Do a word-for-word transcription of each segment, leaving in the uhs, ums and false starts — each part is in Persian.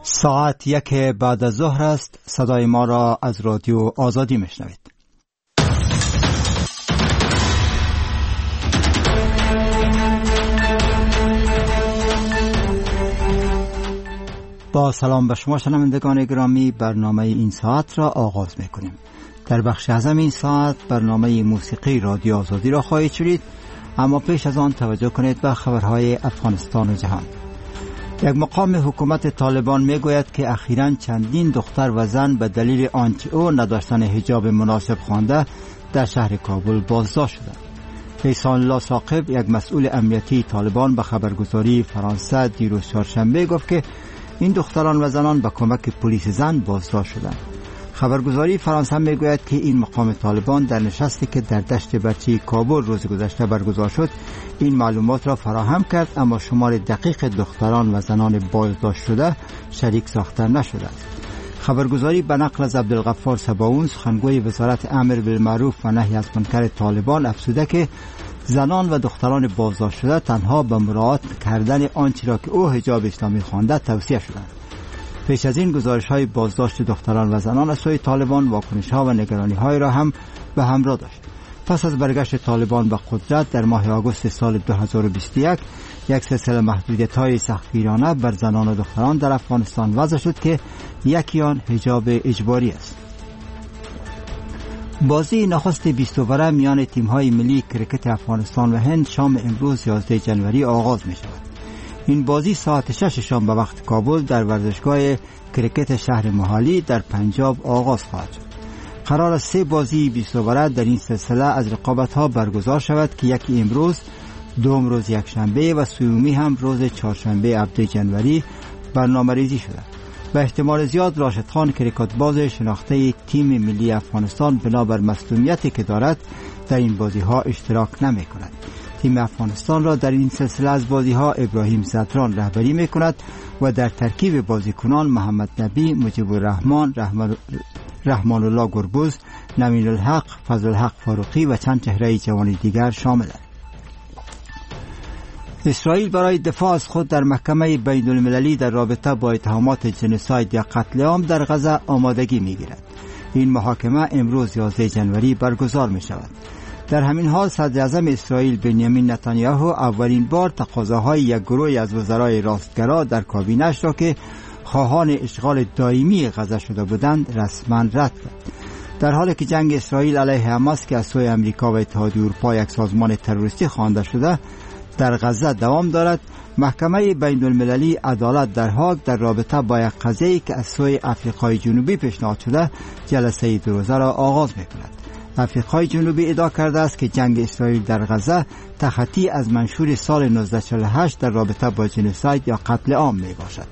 ساعت یک بعد از ظهر است. صدای ما را از رادیو آزادی میشنوید. با سلام به شما شنوندگان گرامی، برنامه این ساعت را آغاز میکنیم. در بخش اعظم این ساعت برنامه موسیقی رادیو آزادی را خواهید شنید، اما پیش از آن توجه کنید به خبرهای افغانستان و جهان. یک مقام حکومت طالبان میگوید که اخیراً چندین دختر و زن به دلیل آنچه او نداشتن حجاب مناسب خوانده در شهر کابل بازداشت شدند. احسان الله ثاقب، یک مسئول امنیتی طالبان، به خبرگزاری فرانسه دیروز چهارشنبه گفت که این دختران و زنان به کمک پلیس زن بازداشت شدند. خبرگزاری فرانسه میگوید که این مقام طالبان در نشستی که در دشت برچی کابل روز گذشته برگزار شد این معلومات را فراهم کرد، اما شمار دقیق دختران و زنان بازداشت شده شریک ساخته نشده است. خبرگزاری به نقل از عبدالغفار سباون، سخنگوی وزارت امر بالمعروف و نهی از منکر طالبان، افزوده که زنان و دختران بازداشت شده تنها به مراعات کردن آنچه را که او حجاب اسلامی خوانده توصیه شدند. پیش از این گزارش های بازداشت دختران و زنان از سوی طالبان واکنش ها و نگرانی های را هم به همراه داشت. پس از برگشت طالبان به قدرت در ماه آگوست سال دو هزار و بیست و یک یک سلسله محدودیت های سختگیرانه بر زنان و دختران در افغانستان وضع شد که یکی آن حجاب اجباری است. بازی نخست بیست اووره میان تیم های ملی کرکت افغانستان و هند شام امروز یازده جنوری آغاز می شود. این بازی ساعت شش شام به وقت کابل در ورزشگاه کرکت شهر موهالی در پنجاب آغاز خواهد شد. قرار است سه بازی بیست اووره در این سلسله از رقابت ها برگزار شود که یکی امروز، دوم روز یکشنبه و سومی هم روز چهارشنبه هفده جنوری برنامه ریزی شده. به احتمال زیاد راشد خان، کرکت باز شناخته تیم ملی افغانستان، بنابر مصدومیتی که دارد در این بازی ها اشتراک نمی کند. تیم افغانستان را در این سلسله از بازی ها ابراهیم زدران رهبری می کند و در ترکیب بازیکنان محمد نبی، مجیب الرحمن، رحمان, رحمان الله گربوز، نمین الحق، فضل الحق فاروقی و چند چهره جوان دیگر شامل است. اسرائیل برای دفاع از خود در محکمه بین المللی در رابطه با اتهامات جنوساید یا قتل عام در غزه آمادگی می گیرد. این محاکمه امروز یازده جنوری برگزار می شود. در همین حال صدر اعظم اسرائیل بنیامین نتانیاهو اولین بار تقاضاهای یک گروه از وزرای راستگرا در کابینه‌اش را که خواهان اشغال دائمی غزه شده بودند رسما رد کرد. در حالی که جنگ اسرائیل علیه حماس که از سوی امریکا و اتحادیه اروپا یک سازمان تروریستی خوانده شده در غزه دوام دارد، محکمه بین المللی عدالت در هاگ در رابطه با یک قضیه‌ای که از سوی آفریقای جنوبی پیشنهاد شده جلسه دو روزه را آغاز می‌کند. آفریقای جنوبی ادعا کرده است که جنگ اسرائیل در غزه تخطی از منشور سال نوزده چهل و هشت در رابطه با جنوساید یا قتل عام می باشد.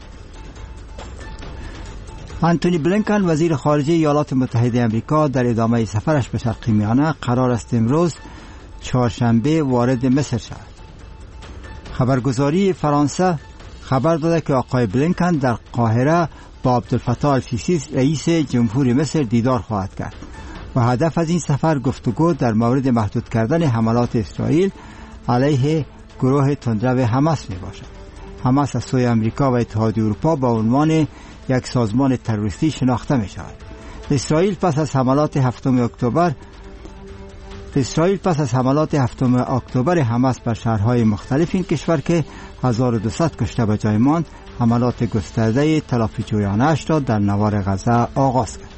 آنتونی بلینکن، وزیر خارجه ایالات متحده آمریکا، در ادامه سفرش به شرق میانه قرار است امروز چهارشنبه وارد مصر شود. خبرگزاری فرانسه خبر داده که آقای بلینکن در قاهره با عبدالفتاح السیسی رئیس جمهوری مصر دیدار خواهد کرد و هدف از این سفر گفتگو در مورد محدود کردن حملات اسرائیل علیه گروه تندرو حماس می باشد. حماس از سوی امریکا و اتحادیه اروپا با عنوان یک سازمان تروریستی شناخته می شود. اسرائیل پس از حملات هفتم اکتبر اسرائیل پس از حملات هفتم اکتبر حماس بر شهرهای مختلف این کشور که هزار و دویست کشته به جای ماند، حملات گسترده تلافی جویانه اش را در نوار غزه آغاز کرد.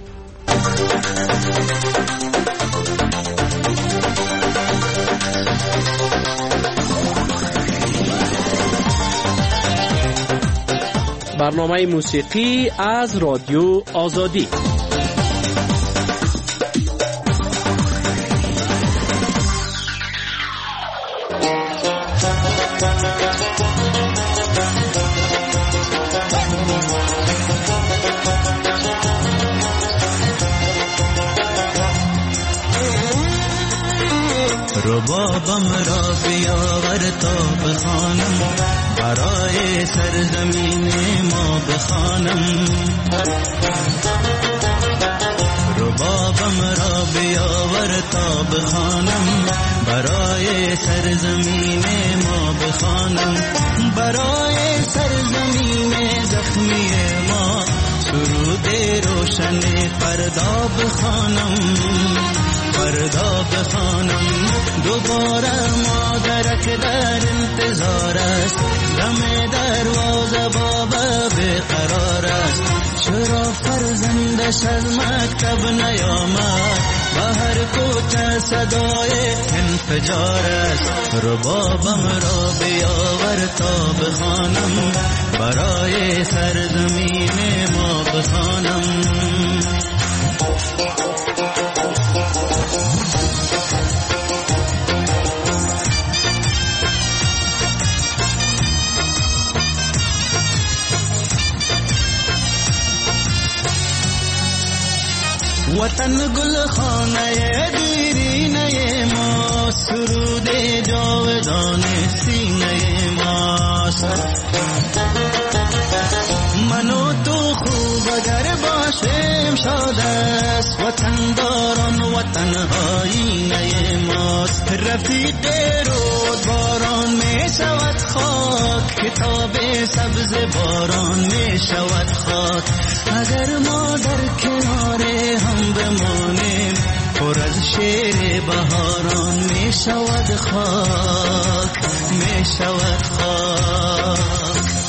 برنامه موسیقی از رادیو آزادی. ربابم را بیاور تا بخوانم، برای سرزمین ما بخوانم. ربابم را بیاور تا بخوانم، برای سرزمین ما بخوانم. برای سرزمین زخمی روشن فردا بخوانم، فردا بخوانم. دوباره مادرک در انتظار است، دم دروازه بابا بیقرار است. چرا فرزندش از مکتب نیامد؟ به هر کوچه صدای انفجار است. ربابم را بیاور تا بخوانم، برای سرزمین ما بخوانم. وطن گل خانه دیرینه ما، سرود جاودان سینه ماست. من و تو خوب اگر باشیم شاد است، وطن داران وطن آینه ماست. رفیق رود باران می شود خاک، کتاب سبز باران می شود خاک. اگر ما در کنار هم بمانیم، پر از شعر بهاران می شود خاک، می شود خاک.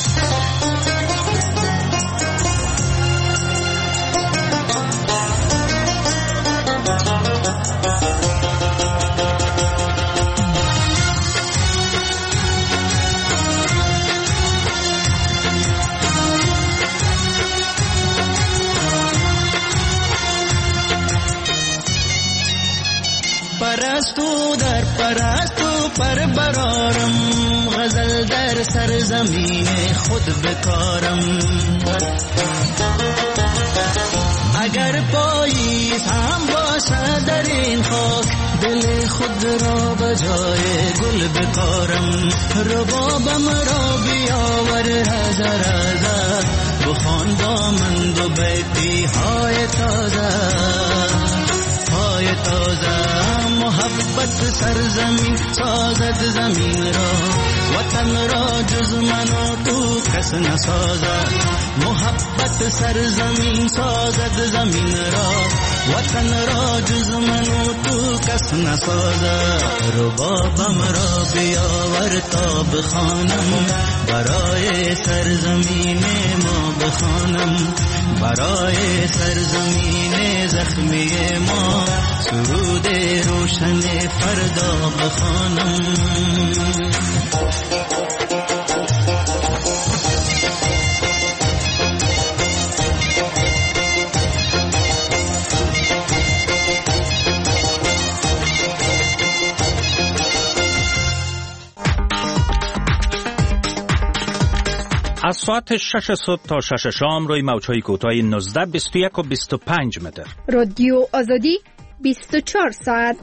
پرستو در پرستو پر برارم، غزل در سرزمین خود بکارم. اگر پاییز هم باشه در این خاک، دل خود را به جای گل بکارم. ربابم را بیاور هزار هزار، بخوان با من دو بیتی های تازه، های تازه. محبت سرزمین سازد زمین را، وطن را جز من و تو کس نسازد. محبت سرزمین سازد زمین را، وطن را جز من و تو کس نسازد. ربابم را بیاور تا بخوانم، برای سرزمین ما بخوانم. برای سرزمین زخمی ما سرود روشن فردا بخوانم. از ساعت شش صبح تا شش شام روی موج‌های کوتاه نوزده، بیست و یک و بیست و پنج متر. رادیو آزادی بیست و چهار ساعت.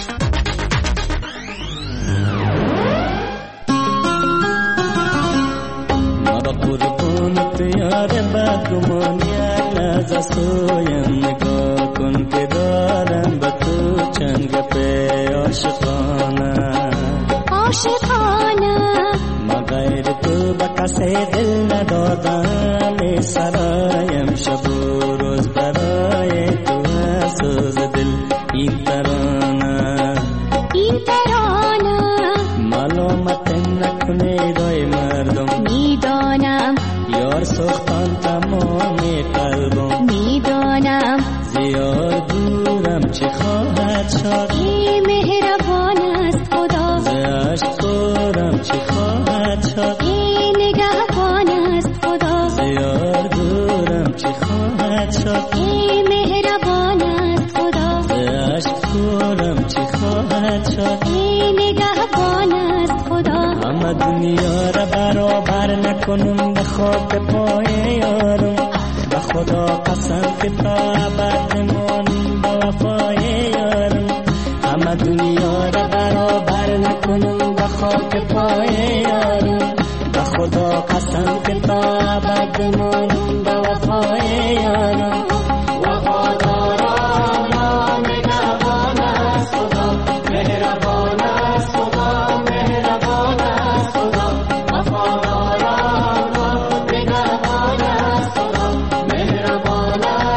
ما قربونت یار بدگمانی از سویم نگاه کن که دارم با تو چند گپ عاشقانه عاشقانه. ما غیر تو با کسی دل ندادم، سرایم شب و روز برای تو سوز دل. این ترانه این ترانه معلومت نکنه دای مردم. میدانم یار سختان تمام قلبم، میدانم زیاد دورم چه خواهد شد. ای مهربان است خدا، ز عشق دورم چه خواهد شد. ای نگهبان است خدا، زیاد دورم چه خواهد شد. ای مهربان است خدا، ز عشق دورم چه خواهد شد. ای نگهبان است خدا. همه دنیا را برابر نکنم به خاک پای یارم، به خدا قسم که تا ابد نمانم به وفای یارم. همه دنیا را برابر نکنم به خاک پای یارم، به خدا قسم که تا ابد نمانم به وفای یارم. وفادارم یا نگهبان است خدا، مهربان است خدا، مهربان است خدا. وفادارم یا نگهبان است خدا، مهربان است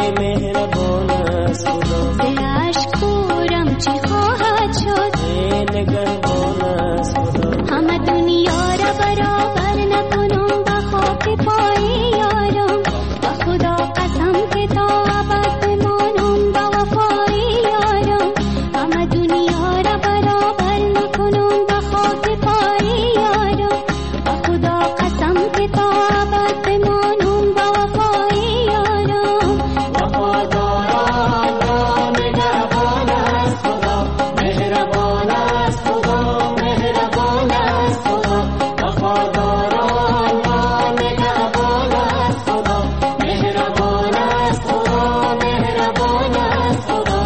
مهربان است خدا. دلش کورم چی خواهد شد، نگهبان است خدا. همه دنیا را برابر نکنم با خاک پای یارم، با خدا قسم که تا ابد بمانم با وفای یارم. همه دنیا را برابر نکنم با خاک پای یارم، با خدا قسم که تا ابد بمانم با وفای یارم. وفاداران را نگهبان است خدا، مهربان است خدا، مهربان است خدا. وفاداران را نگهبان است خدا، مهربان است خدا، مهربان است خدا.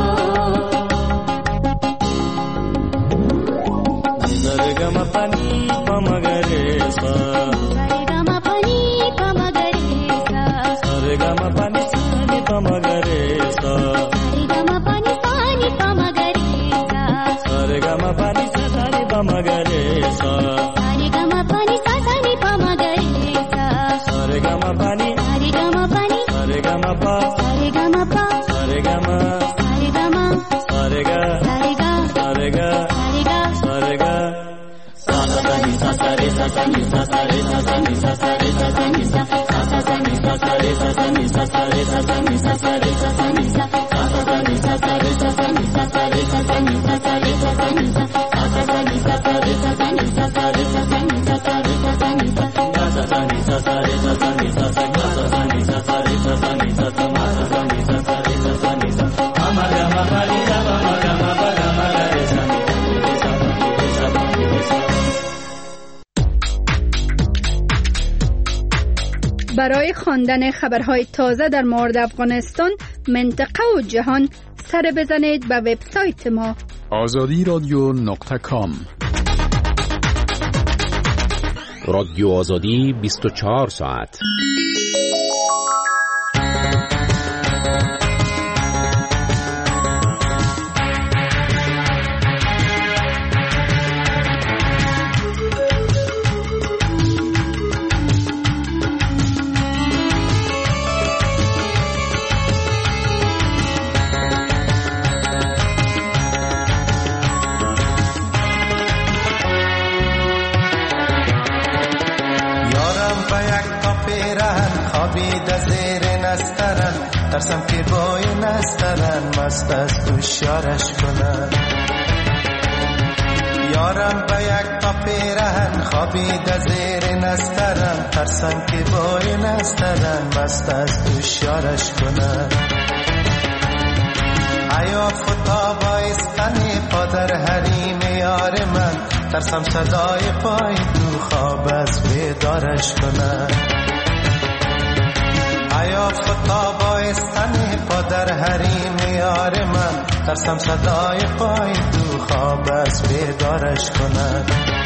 زرگم پانی پمگریسا، سرگم پانی پمگریسا، زرگم پانی سانی پمگریسا، سرگم پانی پانی پمگریسا، زرگم پانی سانی پمگریسا، سرگم پانی سانی پمگریسا، زرگم پانی سرگم پانی زرگم پا سرگم پا زرگم سرگم زرگ سرگم زرگ سرگم زرگ sa sa sa ni sa sa re sa sa ni sa sa re sa sa ni sa sa re sa sa ni sa sa sa sa ni sa sa re sa sa ni sa sa re sa sa ni sa sa re sa sa ni sa sa sa sa ni sa sa re sa sa ni sa sa re sa sa ni sa sa re sa sa ni sa sa sa sa ni sa sa re sa sa ni sa sa re sa sa ni sa sa re sa sa ni sa sa sa ni sa sa re sa sa ni sa sa sa sa ni sa sa re sa sa ni sa sa ma sa sa ni sa sa re sa sa ni sa ama ga ma ga ni ga ma ga ma ba ga ma ga re sa ni re sa re sa re sa. برای خواندن خبرهای تازه در مورد افغانستان، منطقه و جهان سر بزنید به وبسایت ما آزادی رادیو نقطه کام. رادیو آزادی بیست و چهار ساعت. خوابیده زیر نسترن، ترسم که بای نسترن مست از هوشیارش کنن. یارم به یک تا پیرهن خوابیده زیر نسترن، ترسم که بای نسترن مست از هوشیارش کنن. حیا فتا بایستنی پا در حریم یار من، ترسم صدای پای تو خواب از بیدارش کنن. حیا فتا بایستنی پا در حریم یار من، ترسم صدای پای تو خواب از بیدارش کنن.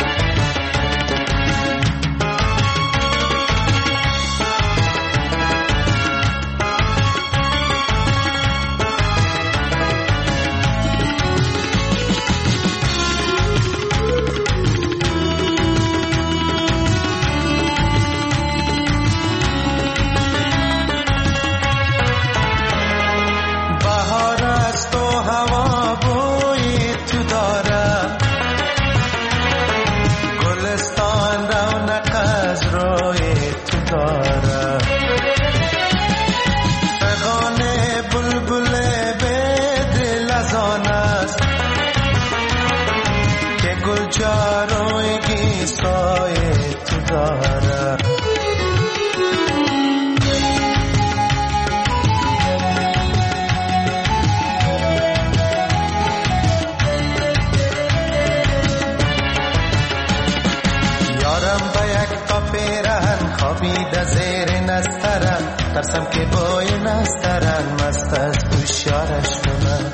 خوابیده زیر نسترن، ترسم که بای نسترن مست از هوشیارش کنن.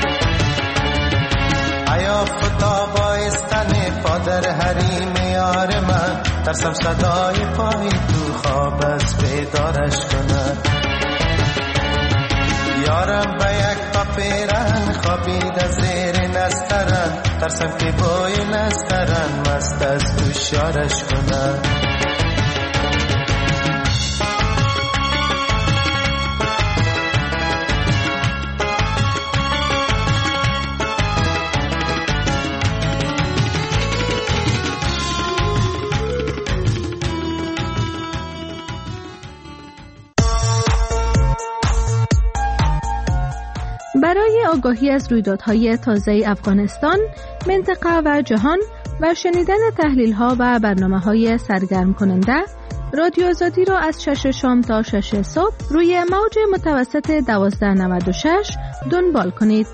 حیا فتا بایستن پا در حریم یار من، ترسم صدای پای تو خواب از بیدارش کنن. یارم به یک تا پیرهن خوابیده زیر نسترن، ترسم که بای نسترن مست از هوشیارش کنن. برای آگاهی از رویدادهای تازه افغانستان، منطقه و جهان و شنیدن تحلیل‌ها و برنامه‌های سرگرم کننده، رادیو آزادی را از شش شام تا شش صبح روی موج متوسط دوازده نود و شش دنبال کنید.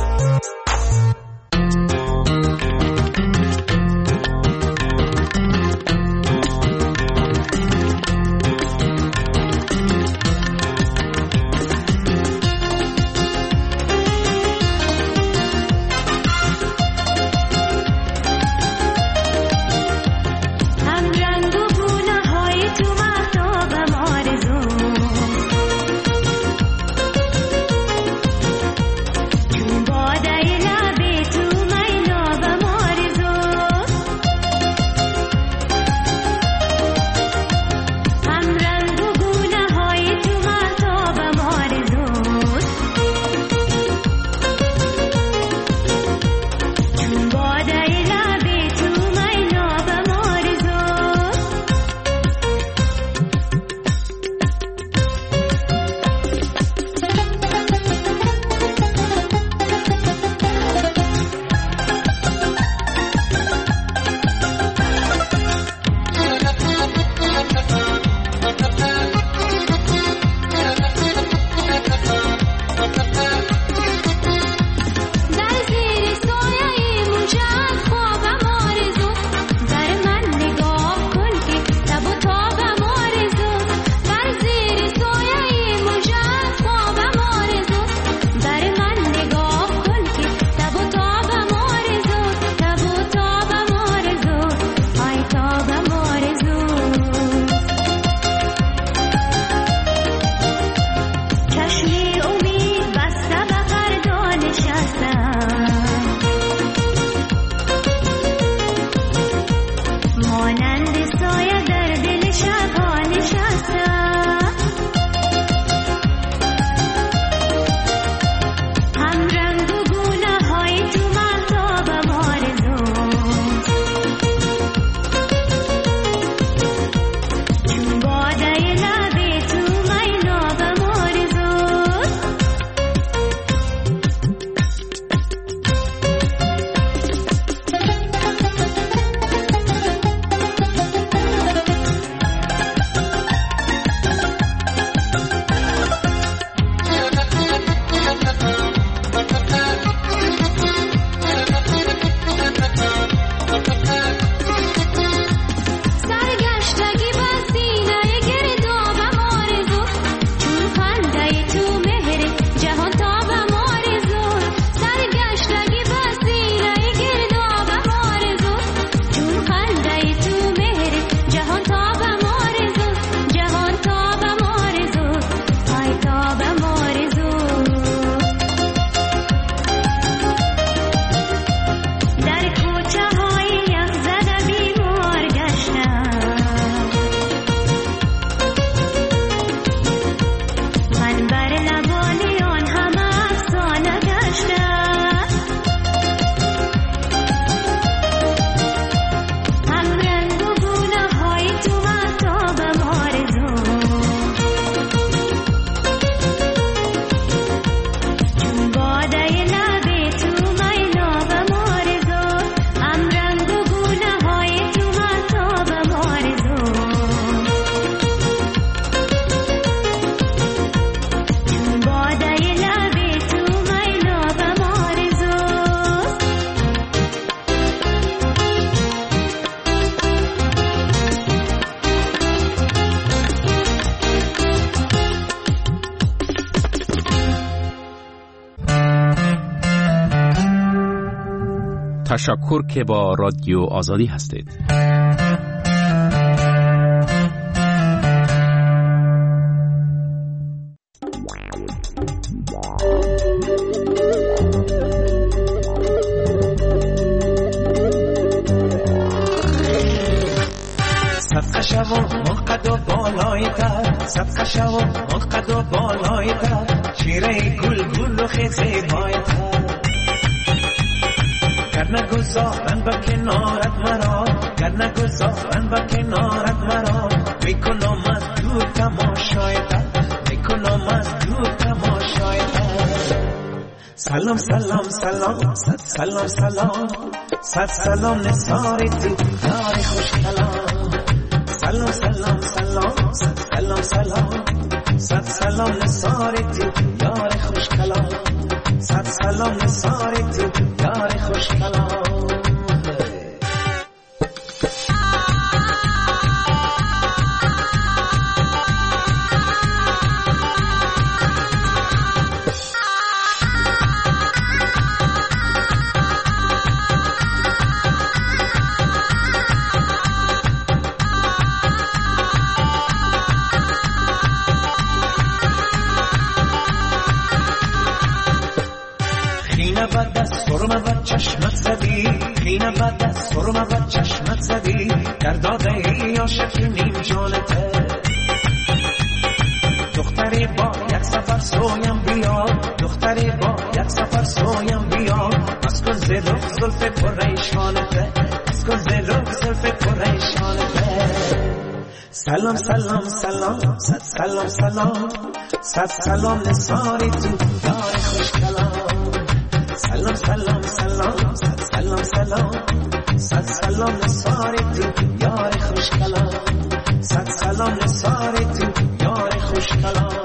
تشکر که با رادیو آزادی هستید. صدقه شو منقد و بالای تر، صدقه شو منقد و بالای تر، شیره گل گل و خیزه بای تر، گر نگذارن با کنارت مرا، گر نگذارن با کنارت مرا، میکنم از دور تماشای تر، میکنم از دور تماشای تر. سلام سلام سلام صد سلام سلام صد سلام نثاری تو یار خوش کلام سلام سلام سلام صد سلام سلام صد سلام نثاری تو یار خوش کلام صد سلام نثاری تو یار خوش کلام سرمه و چشمت زدی خینه بد از سرمه و چشمت زدی در داده ای عاشق نیم جانته دختری با یک سفر سویم بیا دختری با یک سفر سویم بیا از کن زلف زلف پریشانته از کن زلف زلف پریشانته سلام سلام سلام صد سلام سلام صد سلام نثاری تو یار خوش کلام سلام سلام سلام صد سلام سلام صد سلام نثاری تو یار خوش کلام صد سلام نثاری تو یار خوش کلام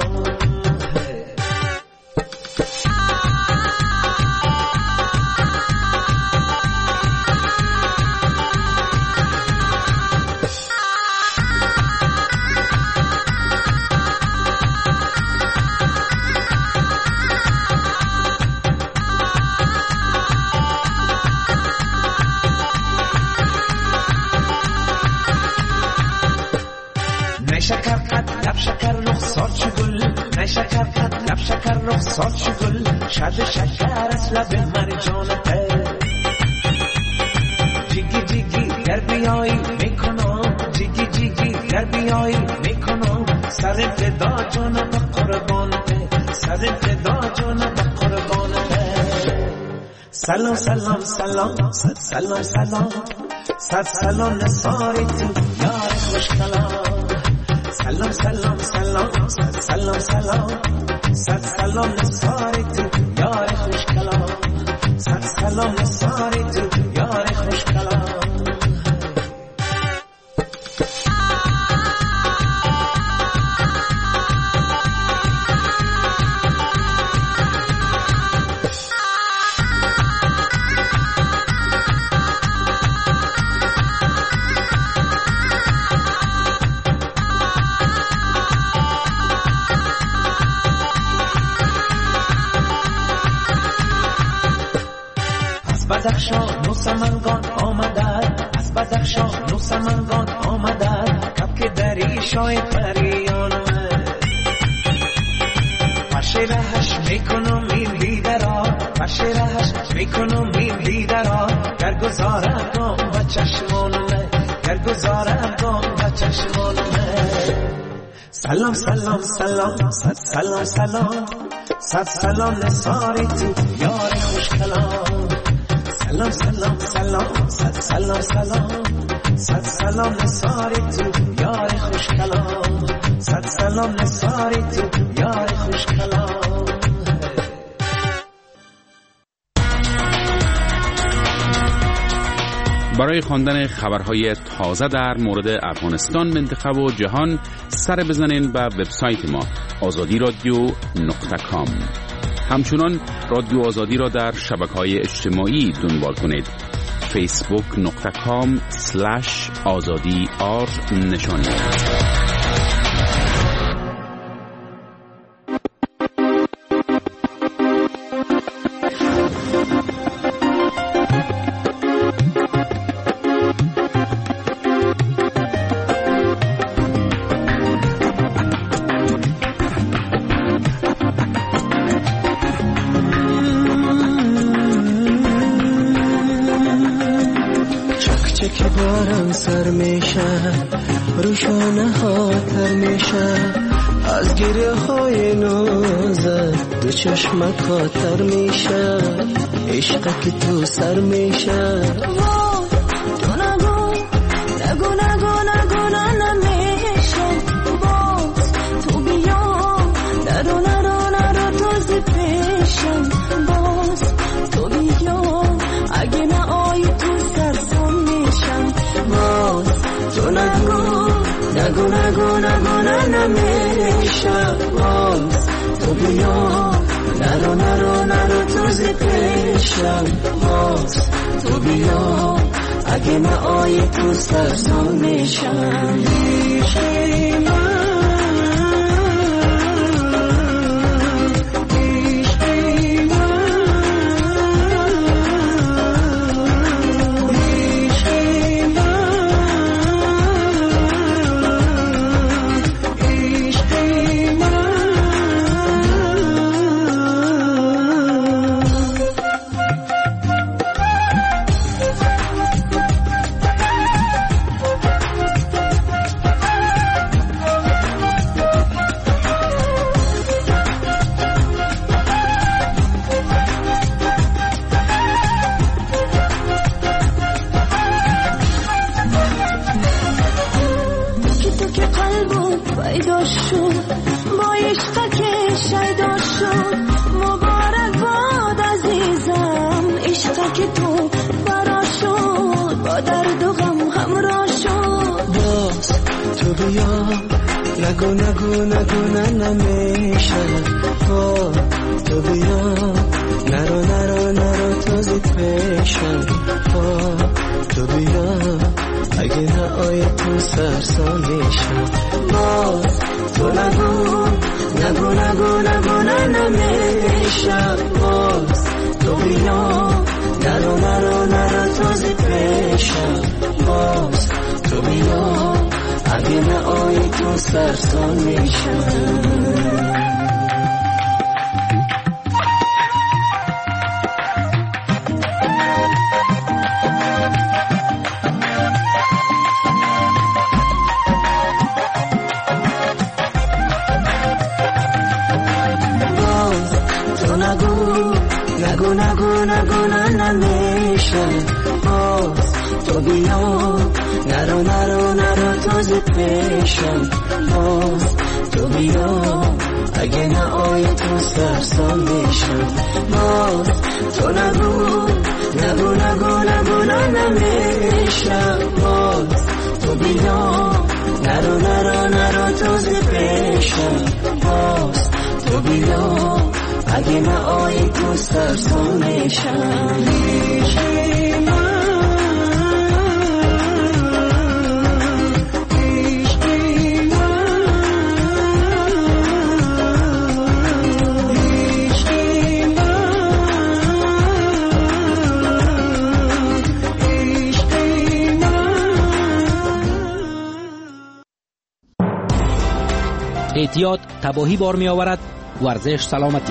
شکر قد لب شکر رخسار چو گل نه شکر قد لب شکر رخسار چو گل شد شکر از لب مرجانته جیگی جیگی گر بیایی میکنم جیگی جیگی گر بیایی میکنم سر فدا جانم قربانته سر فدا جانم قربانته سلام سلام سلام صد سلام سلام صد سلام نثاری تو یار خوش کلام سلام سلام سلام صد سلام سلام صد سلام نثاری تو یار خوش کلام صد سلام نثاری تو یار خوش کلام بدخشان نو سمنگان آمدد از بدخشان نو سمنگان آمدد کبک دری شای پریان آمد پشه رهش میکنم این دیده را پشه رهش میکنم این دیده را در گذارم گام و چشمانمه در گذارم گام و چشمانمه سلام سلام سلام صد سلام سلام صد سلام نثاری تو یار خوش کلام سلام سلام سلام صد سلام سلام صد سلام نثاری تو یار خوش کلام صد سلام نثاری تو یار خوش کلام برای خواندن خبرهای تازه در مورد افغانستان، منطقه و جهان سر بزنین به وبسایت ما آزادی رادیو نقطه کام. همچنان رادیو آزادی را در شبکه‌های اجتماعی دنبال کنید. فیسبوک نقطه کام سلش آزادی آر نشانی. سر میشه روشانه ها تر میشه از گریه های نازت دو چشمت خاطر میشه عشق که تو سر میشه تو نگو نگو نگو نگو نمیشه باز تو بیا نرو نرو نرو تو زی پیشم باز نمیشه باز تو بیا نرو نرو نرو تو ز پیشم باز تو بیا اگه نه آی تو سرسان میشم عشقی من نگو نگو نگو نه نمیشه با تو بیا نرو نرو نرو تو زی پیشم با تو بیا اگه نه آی تو سرسان میشم باز تو نگو نگو نگو نگو نه نمیشه باز تو بیا نرو نرو نرو تو زی پیشم باز تو بیا اگه نه آی تو سرسان میشم تو نگو نگو نگو نگو نه نمیشه باز تو بیا نرو نرو نرو تو ز پیشم باز تو بیا اگه نه آی تو سرسان میشم باز تو نگو نگو نگو نگو نه نمیشه باز تو بیا نرو نرو نرو تو ز پیشم باز تو بیا اگه نه آی تو سرسان میشم عشقی من اعتیاد تباهی بار می آورد، ورزش سلامتی.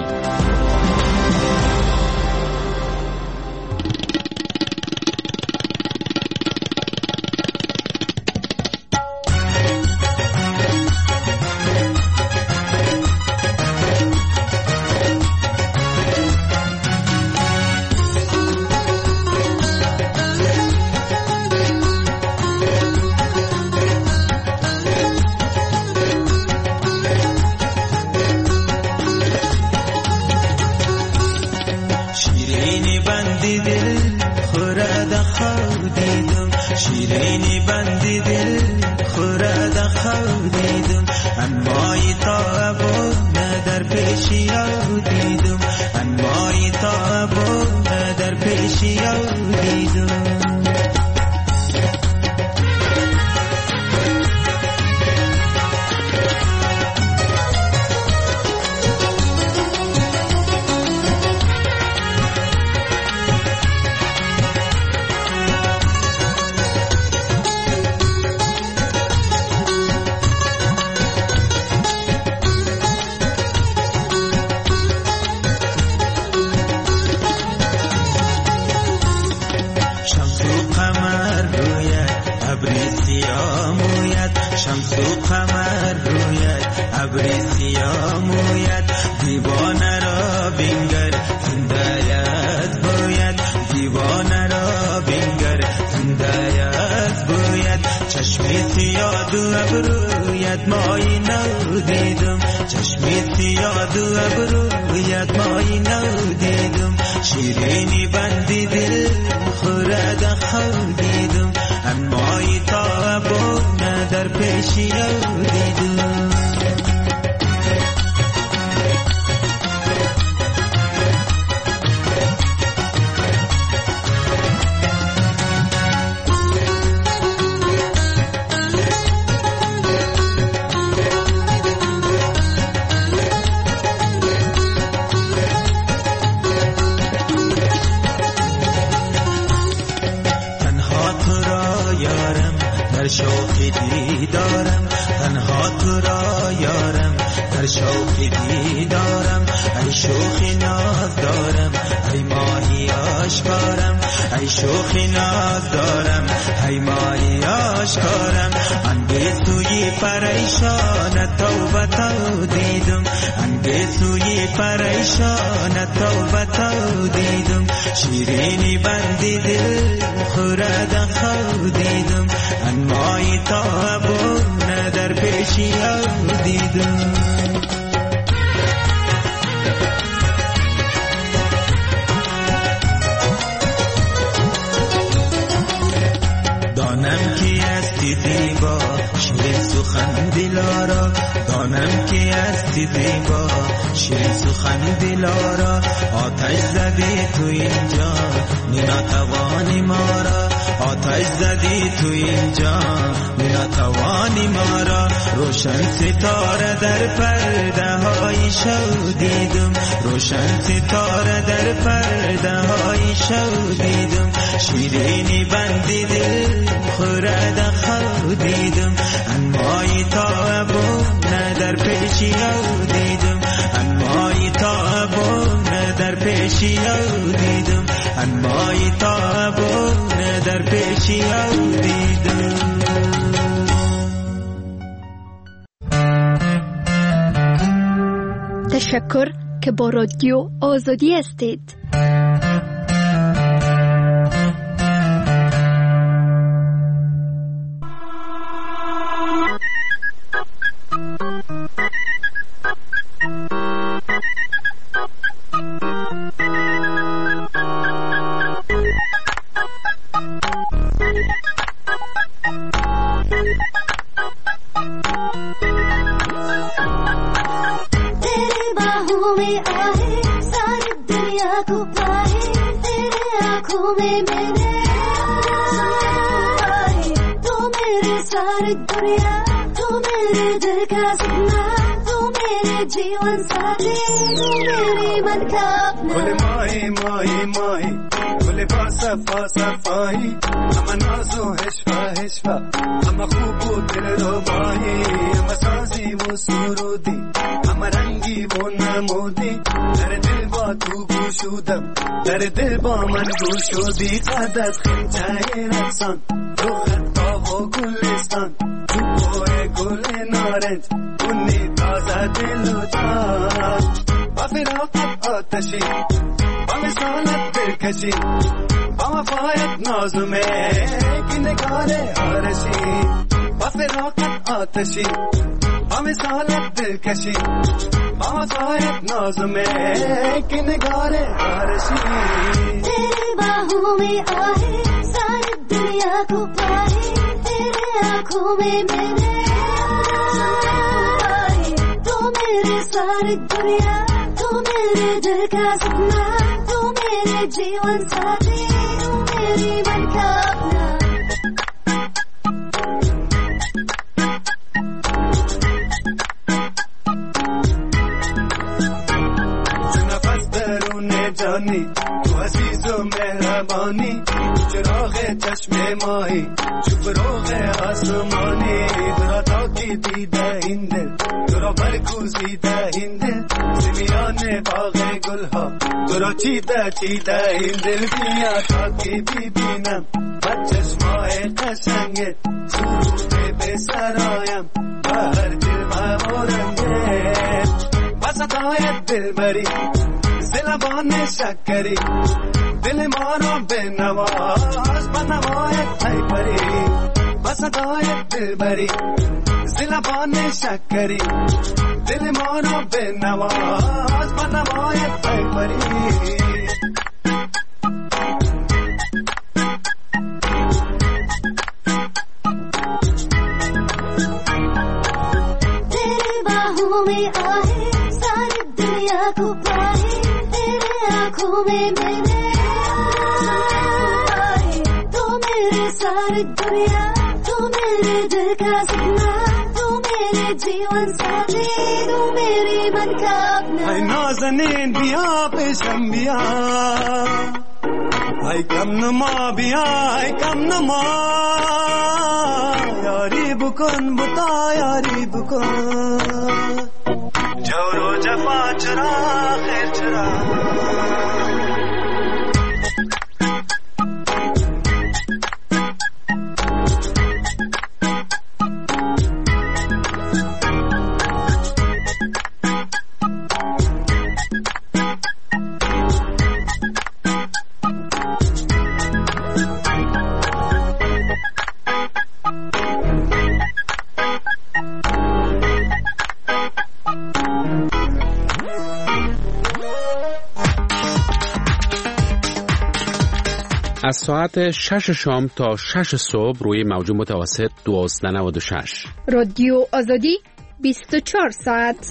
در پیشی دیدم شوخی ناز دارم ای ماهی آشکارم ای شوخی ناز دارم ای ماهی آشکارم انگیز توی پریشان توبه تو دیدم انگیز توی پریشان توبه تو دیدم شیرینی بندی دل خورد خود دیدم انمای تابونه در پیشی او دیدم دانم کی استی دیبا شیرین سخن دلارا دانم کی استی دیبا شیرین سخن دلارا آتش زدی تو اینجا ناتوانی مارا آتش زدی تو اینجا ناتوانی مارا روشن ستاره در پرده های شو دیدم روشن ستاره در پرده های شو دیدم شیرینی بندی دل خورد خود دیدم انمای تابونه در پیشی او دیدم انمای تابونه در پیشی او دیدم انمای تابونه در پیشی او دیدم تشکر که با رادیو آزادی هستید. گل ماهی ماهی ماهی گل فاسفا صفایی اما ناز و هشفا هشفا اما خوب و دل رو ماهی اما سازی و سرودی اما رنگی و نمودی در دل با تو گوشودم در دل با من گوشودی قد از خمچه رقصان رو خطا و گلستان تو بوی گل نارنج اونی تازه دل و جان با فراقت آتشی با مثالت دلکشی با وفایت نازمه که نگار آرشی با فراقت آتشی با مثالت دلکشی با وفایت نازمه که نگار آرشی तेरे बाहों में आहे सारी दुनिया को पाए तेरे आँखों में मैंने आए तो मेरे सारी दुनिया तू मेरे दिल का सपना तू मेरे जीवन साथी तू मेरी मन का अपना जानी तू अजीजों मेहरबानी चिराग चश्मे माही चुप रोगे आसमानी दुरा ताकी दीदा हिंदे दुरा बरकू सीधा हिंदे सिमियाने बागे गुलहा दुरा चीदा चीदा हिंदे दिया ताकी बीबीना बचश्माए कशंगे सूरे बेसरायम बाहर दिल मामोरंगे बसतायत दिल भरी زلبان شکری دل ما رو به نواز با نوایت ای پری با صدای دلبری زلبان شکری دل ما رو به نواز با نوایت ای پری तेरे बाहों में आहे सारी दुनिया को पाए आँखों में मैंने आए तो मेरे सारी दुनिया तू मेरे दिल का सपना तू मेरे जीवन साथी तू मेरी मन का अपना ऐ नाज़नीन बिया पेशम बिया ऐ कम नुमा बिया ऐ कम नुमा यारी बुकन बुता यारी बुकन जोरो وفا چرا خیر چرا از ساعت شش شام تا شش صبح روی موج متوسط دوازده نود و شش رادیو آزادی بیست و چهار ساعت.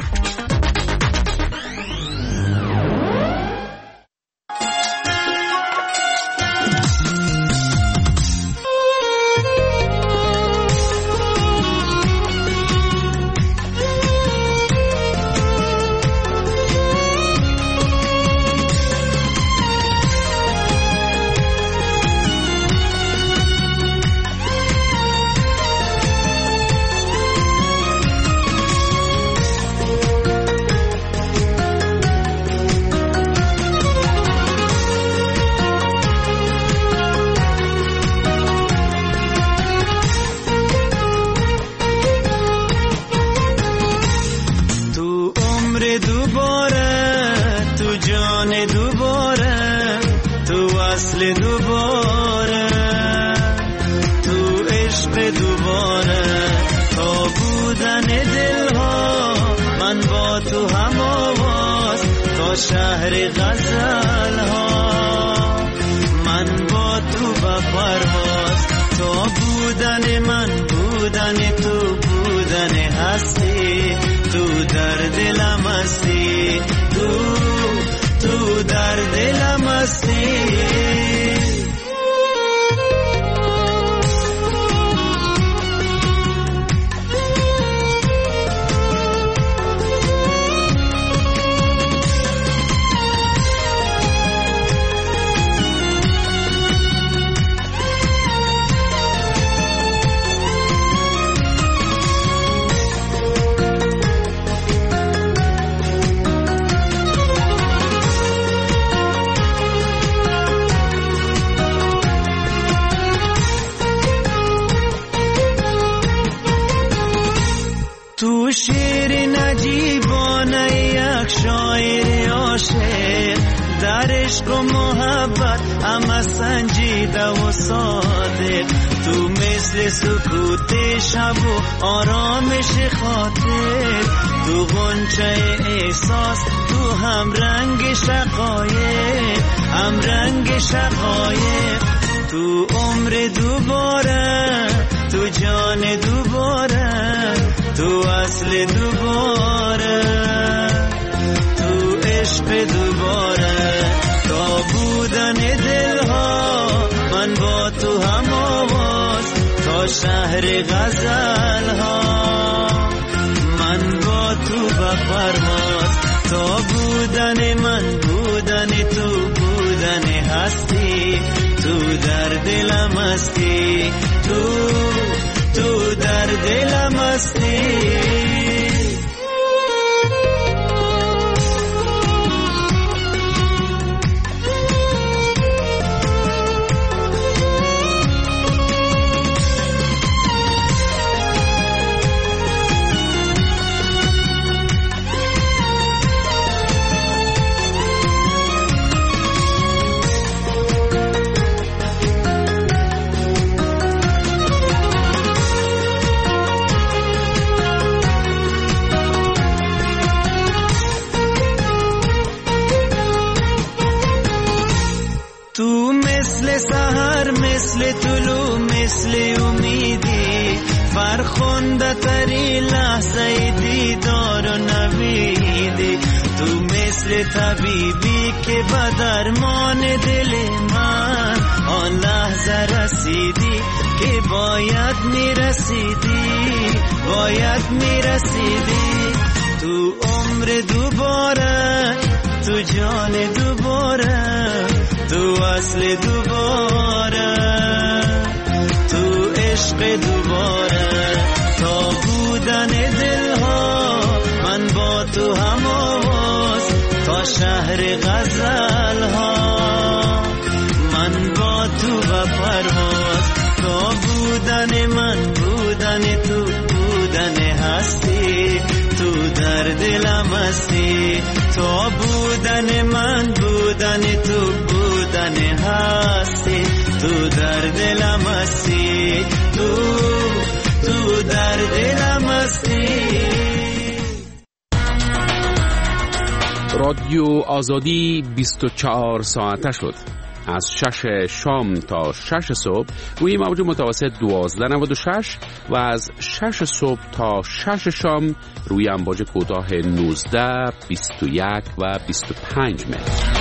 شهر غزل ها من با تو با پرواز تو بودن من بودن تو بودن هستی تو در دلم هستی تو تو در دلم هستی تو شیر نجیبانه یک شاعر عاشق در عشق و محبت اما سنجیده و صادق تو مثل سکوت شب و آرامش خاطر تو غنچه احساس تو هم رنگ شقایق هم رنگ شقایق تو عمر دوباره تو جان دوباره تو اصل دوباره تو عشق دوباره تا بودن دلها من با تو هم آواز تا شهر غزل ها من با تو با پرواز تا بودن من بودن تو بودن هستی تو در دلم هستی تو تو در دلم هستی مثل طلوع مثل امیدی فرخنده تری لحظه دیدار و نویدی تو مثل طبیبی که به درمان دل من آن لحظه رسیدی که باید میرسیدی باید میرسیدی تو عمر دوباره تو جان دوباره تو اصل دوباره تو عشق دوباره تا بودن دلها من با تو هم شهر غزل ها، من با تو و پرواز، تا بودن من بودن تو، بودن هستی تو در دلم هستی، تا بودن من بودن تو، بودن هستی تو در دلم هستی، تو تو در دلم هستی. رادیو آزادی بیست و چهار ساعته شد. از شش شام تا شش صبح روی موج متوسط دوازده نود و شش و از شش صبح تا شش شام روی امواج کوتاه نوزده، بیست و یک و بیست و پنج متر.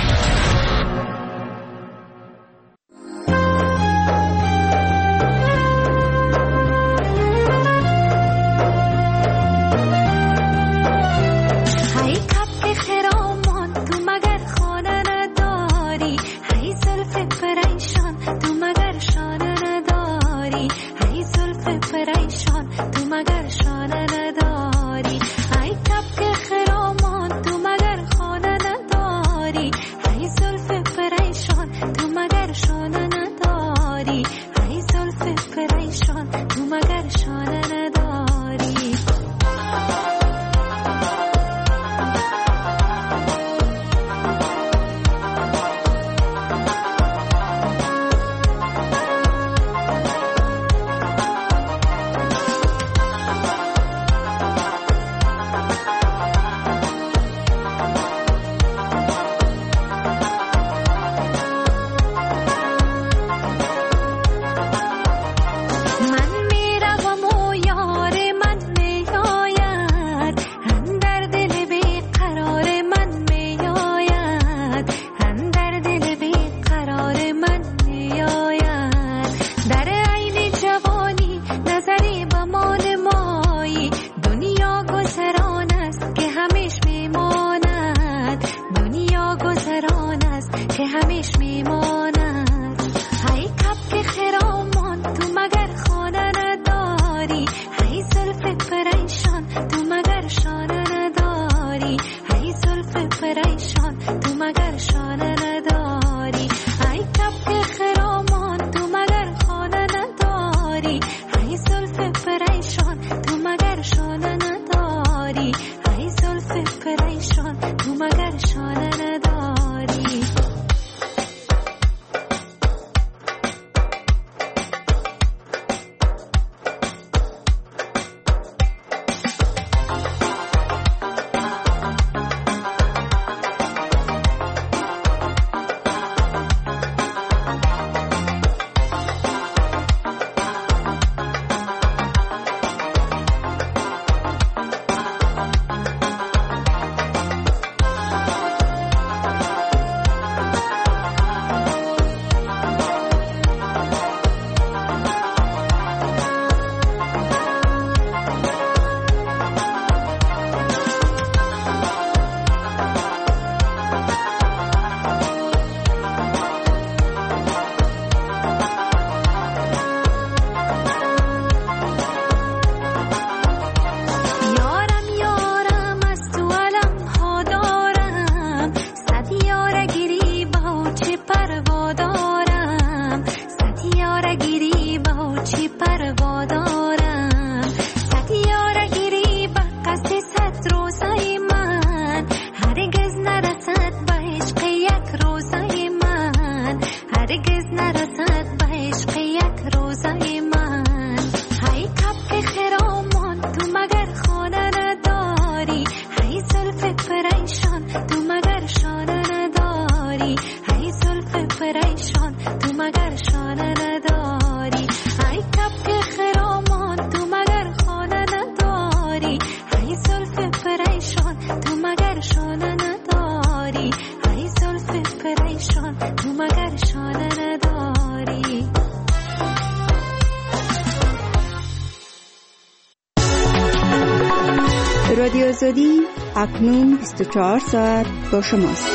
رادیو آزادی اکنون بیست و چهار ساعت با شماست.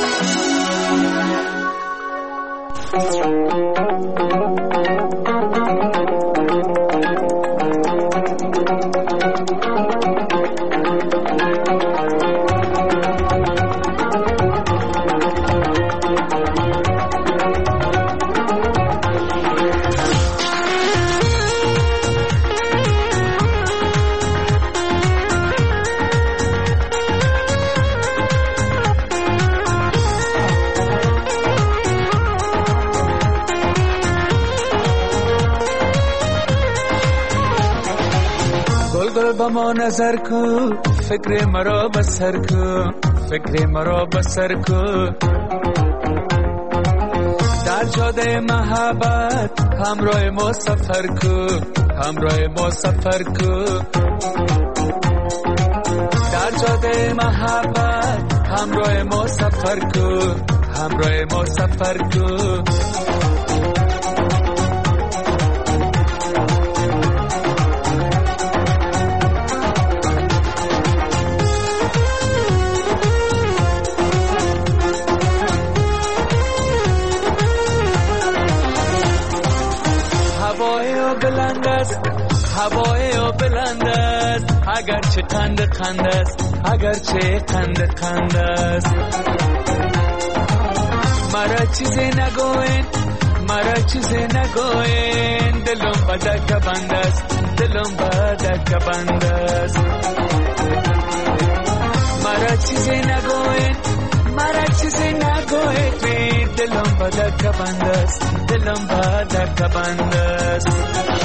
با ما نظر کو، فکر مرا بسر کو، فکر مرا بسر کو. در جاده محبت همراه ما سفر کو، همراه ما سفر کو. در جاده محبت همراه ما سفر کو، همراه ما سفر کو. بلند است هوای او بلند است، اگر چه قند قند است، اگر چه قند قند است. مرا چیزی نگوین، مرا چیزی نگوین، دلم بدک بند است، دلم بدک بند است. مرا چیزی نگوین، مرا چیزی نگوین، دلم بدک بند است، دلم بدک بند است.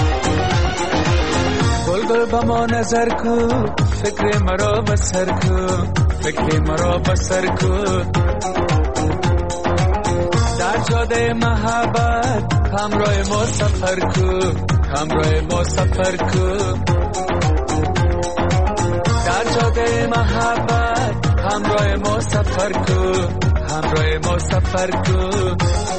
گل گل با ما نظر کو، فکر مرا بسر کو، فکر مرا بسر کو. در جاده محبت همراه ما سفر کو، همراه ما سفر کو. در جاده محبت همراه ما سفر کو، همراه ما سفر کو.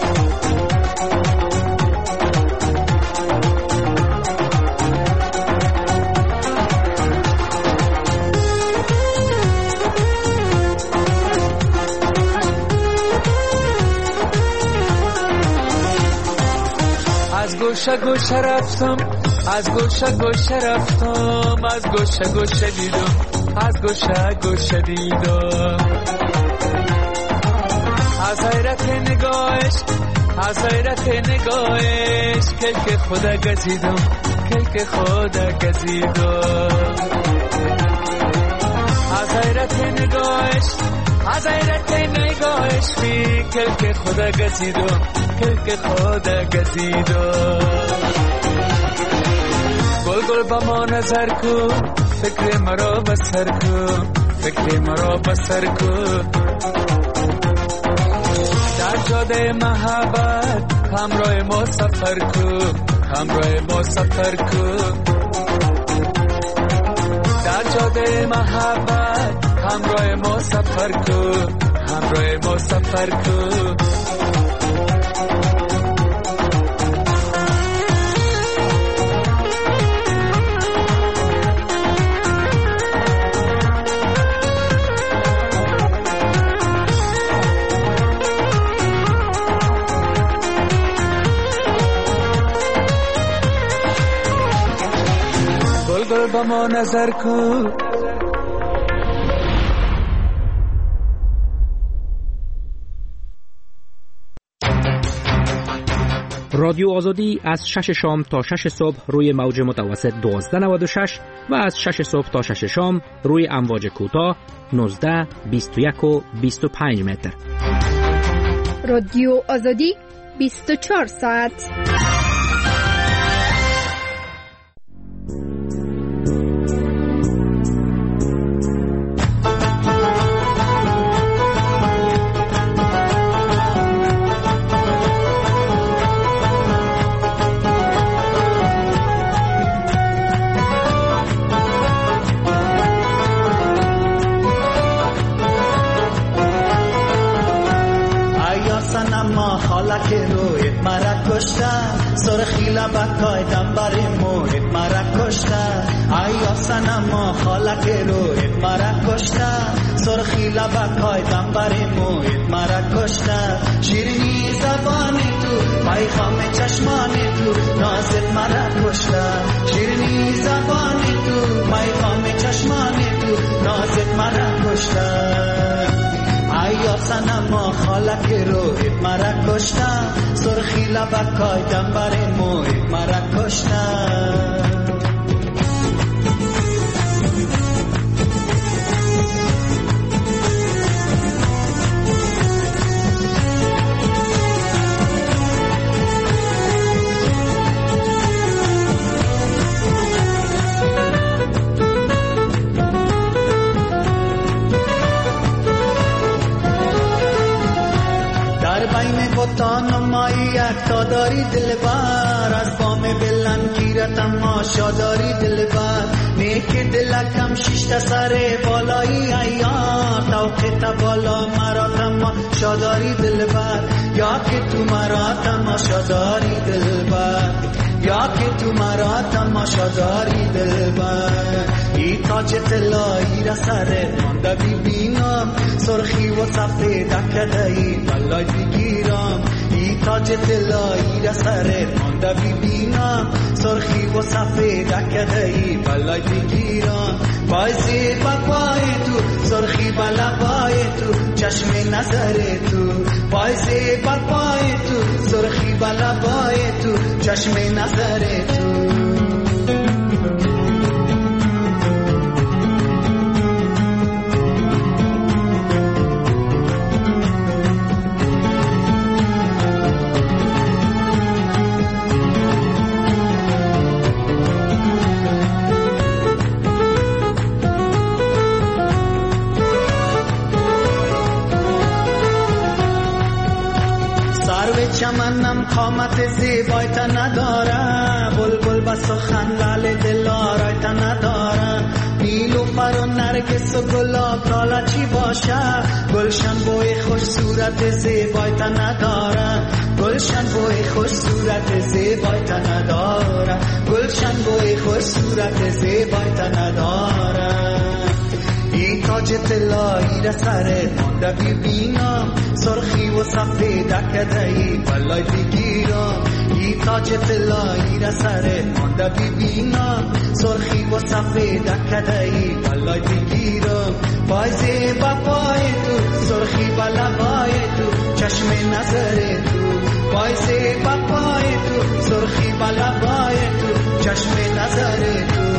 از گوشه گوشه رفتم، از گوشه گوشه رفتم، از گوشه گوشه دیدم، از گوشه گوشه دیدم. از حیرت نگاهش، از حیرت نگاهش، کلک خدا گزیدم، کلک خدا گزیدم. از حیرت نگاهش، از حیرت نگاهش، بی کلک خدا گزیدم، کلک خدا گزیدم. گل گل با ما نظر کو، فکر مرا بسر کو، فکر مرا بسر کو. در جاده محبت همراه ما سفر کو، همراه ما سفر کو. در جاده محبت همراه ما سفر کو، همراه ما سفر کو. گل با ما نظر کو. رادیو آزادی از شش شام تا شش صبح روی موج متوسط دوازده نود و شش و از شش صبح تا شش شام روی امواج کوتاه نوزده، بیست و یک و بیست و پنج متر. رادیو آزادی بیست و چهار ساعت. که رویت مرا کشتن، سرخی لبکای دم بر مویت مرا کشتن. آیا سنما خاله که رویت مرا کشتن، سرخی لبکای دم بر مویت مرا کشتن. شیرینی زبان تو، پیغام چشمان تو، نازت مرا کشتن. شیرینی زبان تو، پیغام چشمان تو، نازت مرا کشتن. آیا سنما خاله که رویت مرا کشتن، سرخی لبکای دم بر مویت مرا کشتن. بین بطان و مایی یکتا داری دلبر از بام بلند گیرت اما شاداری دلبر نیک دلکم شیشت سر بالایی ایار توقیت بالا مرا اما شاداری دلبر یا که تو مرا تماشا داری دلبر یا که تو مرا تماشا داری دلبر ای تاج طلایی را سر مانده ببینم سرخی و سفید کدایی بلای بگیرم ای تاج طلایی را سر مانده ببینم سرخی و سفید کدایی بلای بگیرم پای زیر پای تو سرخی بلای تو چشم نظر تو پای زیر پای تو سرخی بلای تو چشم نظر تو چمنم قامت زیبایت نداره بلبل با سخن لال دلارایت نداره نیلوفر و نرگس و گلاب کالا چی باشه گلشن بوی خوش صورت زیبایت نداره گلشن بوی خوش صورت زیبایت نداره گلشن بوی خوش صورت زیبایت نداره ای تاج طلایی را سر مانده ببینم سرخی و سفید کدایی بلای بگیرم ای تاج طلایی را سر مانده ببینم سرخی و سفید کدایی بلای بگیرم پای زیبا پای تو سرخی بلای تو چشم نظر تو پای زیبا پای تو سرخی بلای تو چشم نظر تو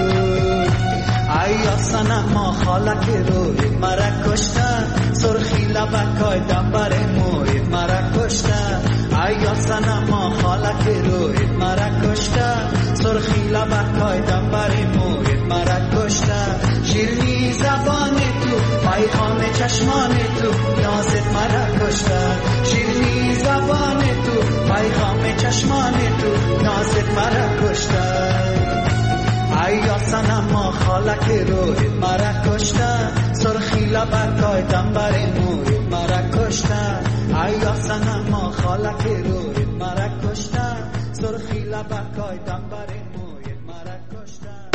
ای آسانم ما خالک روی مرا کشتن سرخی لبکای دنبر موی مرا کشتن ای آسانم ما خالک روی مرا کشتن سرخی لبکای دنبر موی مرا کشتن شیرینی زبان تو پیغام چشمان تو نازت مرا کشتن شیرینی زبان تو پیغام چشمان تو نازت مرا کشتن ای آسانم ما خالک روی مرا کشتن سرخی لبکای دنبر موی مرا کشتن ای آسانم ما خالک روی مرا کشتن سرخی لبکای دنبر موی مرا کشتن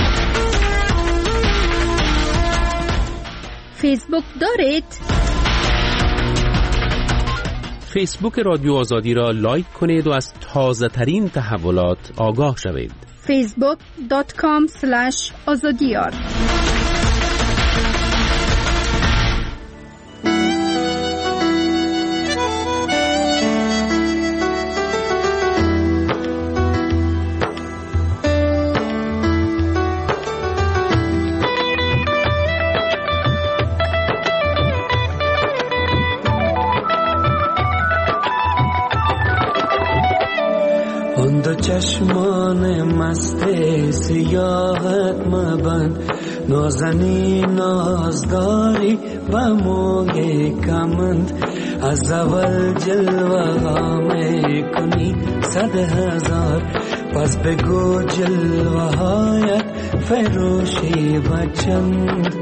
فیسبوک دارید؟ فیسبوک رادیو آزادی را لایک کنید و از تازه ترین تحولات آگاه شوید. فیسبوک دات کام اسلش آزادیار چشمان مست سیاحت مبند نازنی نازداری و موی کمند از اول جلوه ها می کنی صد هزار پس بگو جلوه هایت فروشی و چند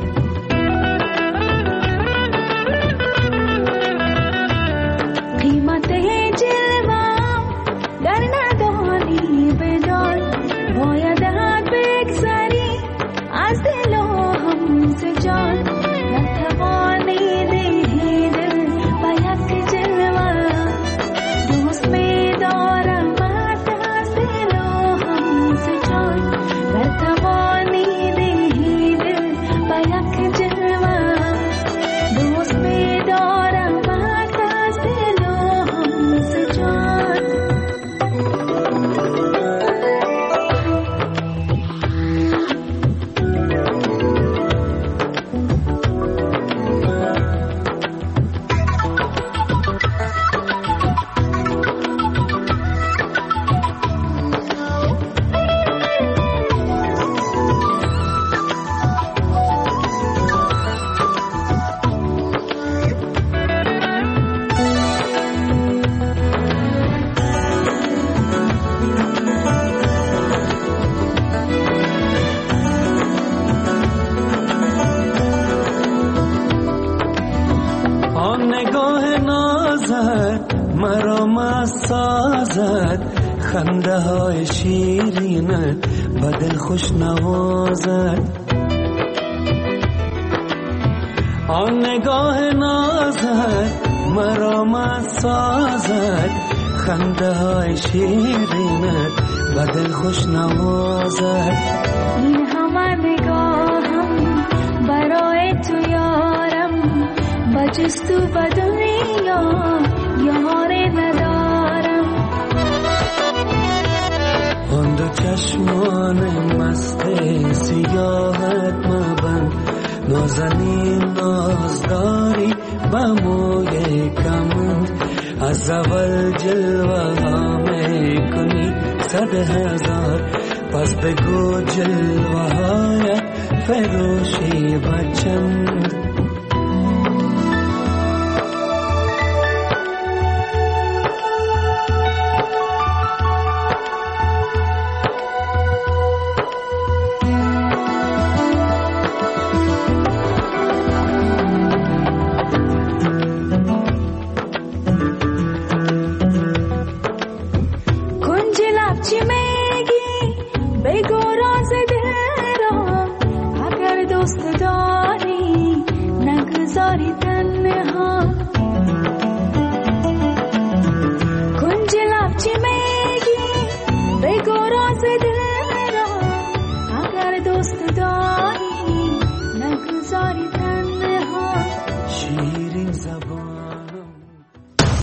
Bye. نازد مرا مست سازد خنده های شیرینت به دل خوش نوازد آن نگاه نازد مرا مست سازد خنده های شیرینت به دل خوش نوازد این همه نگاهم برای تو یارم با جست و به دنیا یاری ندارم آن دو چشمان مست سیاهت مبند نازنین نازداری با موی کمند از اول جلوه ها می کنی صد هزار پس بگو جلوه هایت فروشی بچند